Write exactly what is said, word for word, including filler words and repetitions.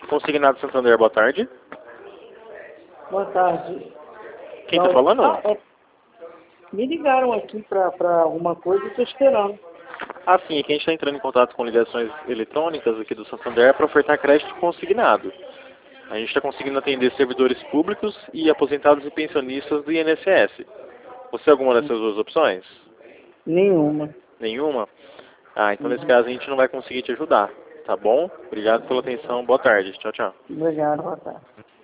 Consignado Santander, boa tarde. Boa tarde. Quem está falando? Ah, é, me ligaram aqui para alguma coisa e estou esperando. Ah, sim, aqui a gente está entrando em contato com ligações eletrônicas aqui do Santander para ofertar crédito consignado. A gente está conseguindo atender servidores públicos e aposentados e pensionistas do I N S S. Você tem alguma dessas duas opções? Nenhuma. Nenhuma? Ah, então nesse Uhum. caso a gente não vai conseguir te ajudar, tá bom? Obrigado pela atenção, boa tarde, tchau, tchau. Obrigado, boa tarde.